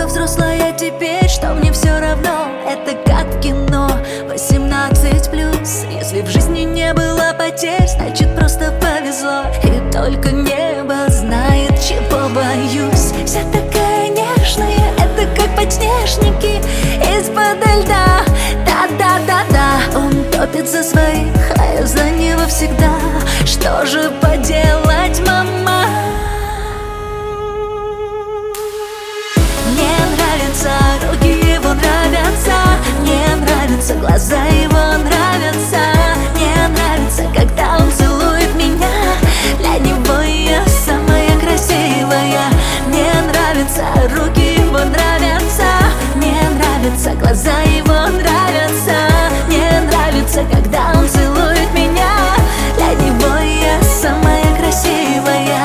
настолько взрослая теперь, что мне все равно. Это как в кино 18+. Если в жизни не было потерь, значит просто повезло. И только небо знает, чего боюсь. Вся такая нежная, это как подснежники из-под льда. Да-да-да-да, он топит за своих, а я за него всегда. Что же поделать, мама? Мне нравятся руки его, нравятся. Мне нравятся глаза его, нравятся. Мне нравится, когда он целует меня. Для него я самая красивая. Мне нравятся руки его, нравятся. Мне нравятся глаза его, нравятся. Мне нравится, когда он целует меня. Для него я самая красивая.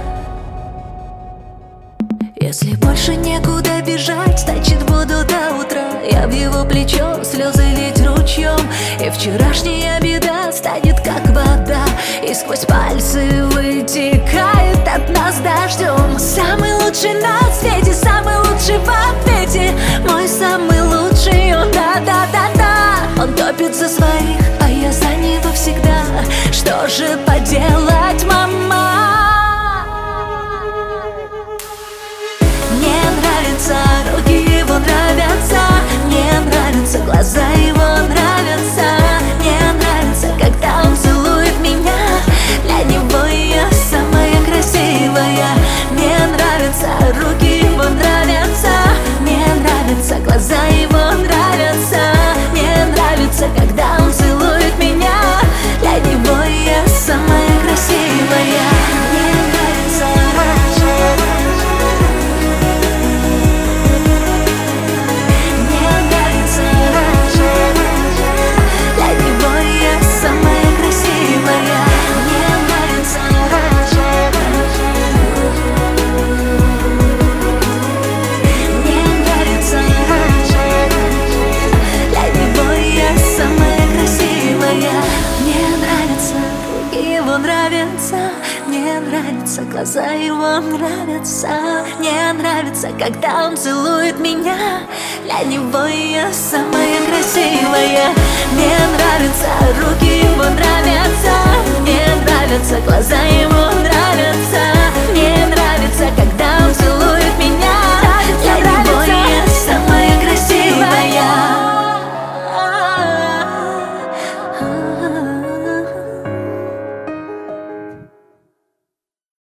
Если больше некуда бежать, значит буду до утра. Я в его плечо, слезы лить ручьем. И вчерашняя беда станет как вода, и сквозь пальцы вытекает от нас дождем. Самый лучший на свете, самый лучший в ответе. Мой самый лучший, он да-да-да-да. Он топит за своих, а я за него всегда. Что же поделать, мама? Мне нравятся руки его, нравятся. Мне нравятся глаза его, нравятся. Мне нравится, когда он целует меня. Для него я самая красивая. Мне нравятся руки его, нравятся. Мне нравятся глаза его, нравятся. Мне нравится, когда он целует меня. Для него я самая красивая. Мне нравится. Мне нравятся глаза его, нравятся. Мне нравится, когда он целует меня. Для него я самая красивая. Мне нравятся руки его, нравятся. Мне нравятся глаза его, нравятся. Мне нравится, когда он целует меня.